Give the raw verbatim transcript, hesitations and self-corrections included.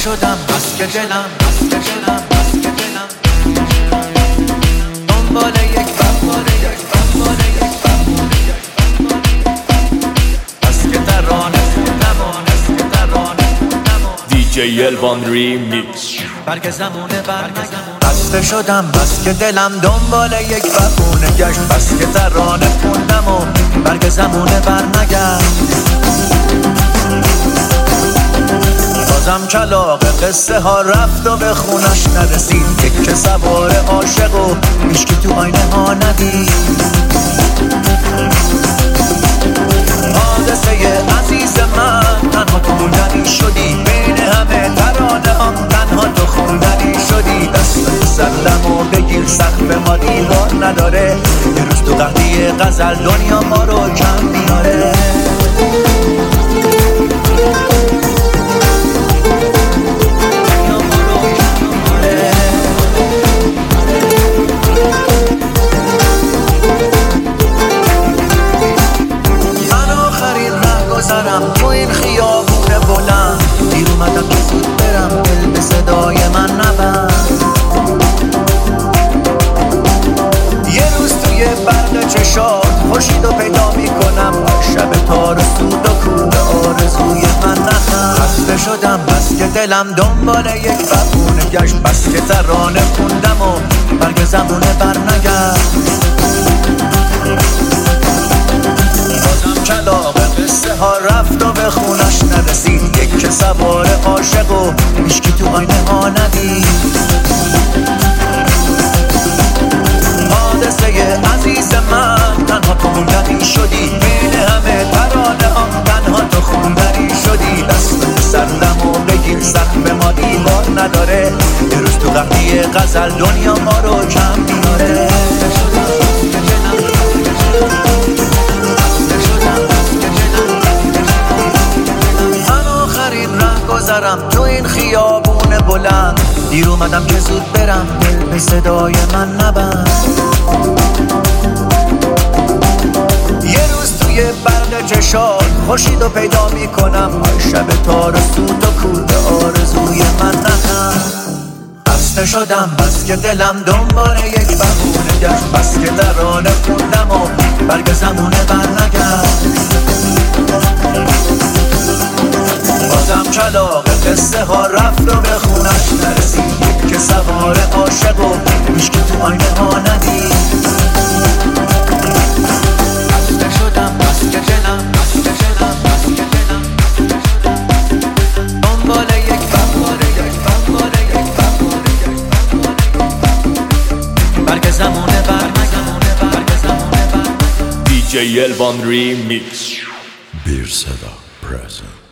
شدم بس که دلم بس که دلم بس که دلم دنبال یک بهونه یک بهونه یک بهونه بس که ترانه خوندم بس که ترانه خوندم دی جی الوان ریمیکس. برگ زمونه برنگم بسته شدم بس که دلم دنبال یک بهونه گشت، بس که ترانه خوندم و برگ زمونه برنگشت. بازم کلاغ قصه ها رفت و به خونش نرسید، یک که سوار عاشق و هیچکی تو آینه ها ندید. حادثه عزیز من تنها تو موندنی شدی، بین همه ترانه هم تنها تو خوندنی شدی. دست سلم و بگیر سقف ما دیوار نداره، یه روز تو قهدی غزل دنیا ما رو کم میاره. تو این خیابون بلند دیر اومدم که زود برم، دل به صدای من نبند. یه روز توی برق چشات خورشید رو پیدا میکنم، شب تارسود و کوه آرزوی من نخند. خسته شدم بس که دلم دنبال یک بهونه گشت، بس که ترانه خوندم و برگ زمونه برنگشت. بازم کلاغ قصه ها رفت و به خونش نرسید، یک که سوار عاشق و هیچکی تو آینه ها ندید. حادثه عزیز من تنها تو موندنی شدی، بین همه ترانه هم تنها تو خوندنی شدی. دست سردم و بگیر سقف ما دیوار نداره، یه روز تو قهدی غزل دنیا ما رو کم میاره. گذرم تو این خیابون بلند دیر اومدم که زود برم، دل به صدای من نبند. یه روز توی برق چشات خورشید رو پیدا میکنم، شب تارسود و کوه آرزوی من نخند. خسته شدم بس که دلم دنبال یک بهونه گشت، بس که ترانه خوندم و برگ زمونه برنگشت. بازم کلاغ قصه ها رفت و به خونش نرسید، یک که سوار عاشق و هیچکی تو آینه ها ندید. خسته شدم بس که دلم بس که دلم بس که دلم دنبال یک بهونه یک بهونه یک بهونه برگ زمونه برنگمونه برگ زمونه برنگمونه. دی جی الوان ریمیکس. بیر صدا پرزنت.